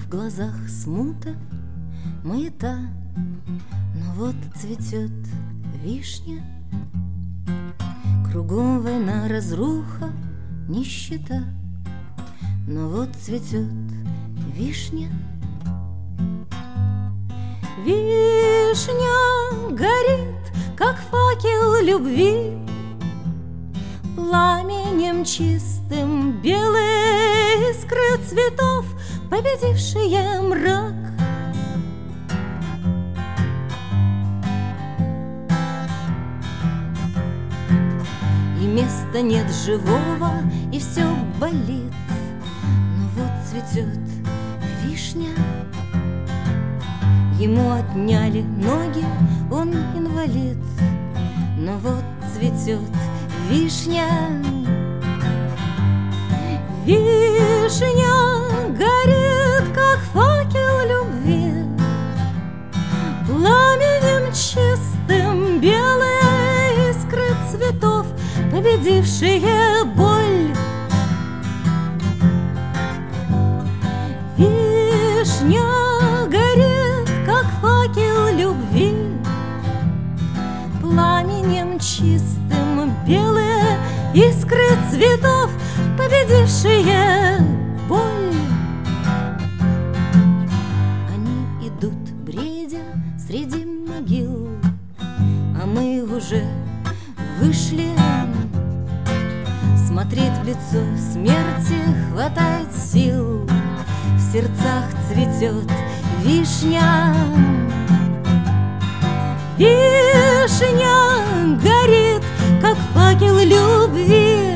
глазах смута, маята, но вот цветет вишня. Кругом война, разруха, нищета, но вот цветет вишня. Вишня горит, как факел любви, пламенем чистым белые искры цветов, победившие мрак. И места нет живого, и все болит, но вот цветет вишня. Ему отняли ноги, он инвалид, но вот цветет вишня. Вишня горит, как факел любви, пламенем чистым белые искры цветов, победившие боль. Вишня горит, как факел любви, пламенем чистым белые искры цветов, победившие боль. Они идут, бредя среди могил, а мы уже вышли. Смотреть в лицо смерти хватает сил, в сердцах цветет вишня. Вишня горит, как факел любви,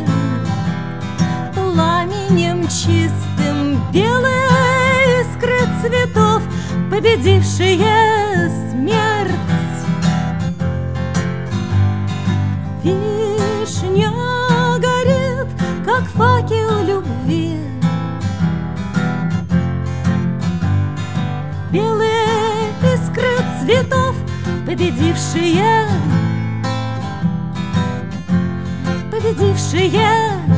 пламенем чистым белые искры цветов, победившие смерть. Вишня горит, как факел любви, белые искры цветов, победившие